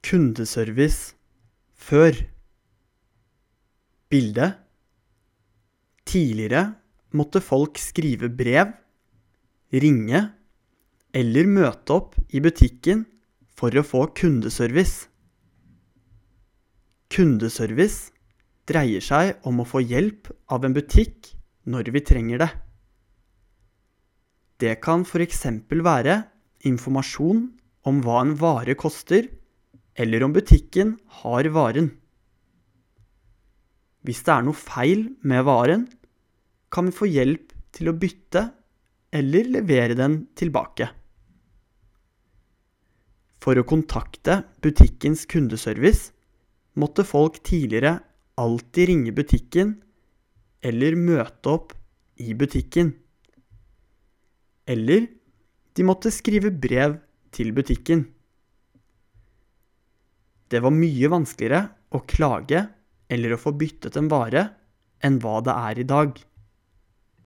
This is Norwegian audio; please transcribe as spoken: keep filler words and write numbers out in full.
Kundeservice før. Bilde. Tidligere måtte folk skrive brev, ringe eller møte opp i butikken for å få kundeservice. Kundeservice dreier seg om å få hjelp av en butikk når vi trenger det. Det kan for eksempel være informasjon om hva en vare koster, eller om butikken har varen. Hvis det er noe feil med varen, kan vi få hjelp til å bytte eller levere den tilbake. For å kontakte butikkens kundeservice måtte folk tidligere alltid ringe butikken eller møte opp i butikken. Eller de måtte skrive brev til butikken. Det var mye vanskeligere å klage eller å få byttet en vare enn hva det er i dag.